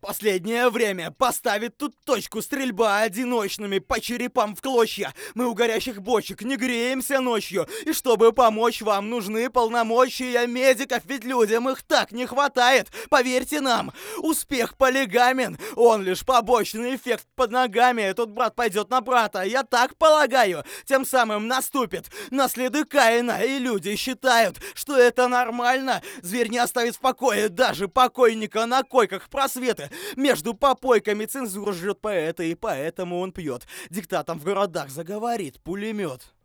Последнее время поставить тут точку, стрельба одиночными по черепам в клочья. Мы у горящих бочек не греемся ночью. И чтобы помочь вам, нужны полномочия медиков, ведь людям их так не хватает. Поверьте нам, успех полигамен, он лишь побочный эффект под ногами. Тут брат пойдет на брата, я так полагаю. Тем самым наступит на следы Каина, и люди считают, что это нормально. Зверь не оставит в покое даже покойника на койках просветы. Между попойками цензура жрет поэта, и поэтому он пьет. Диктатом в городах заговорит пулемет.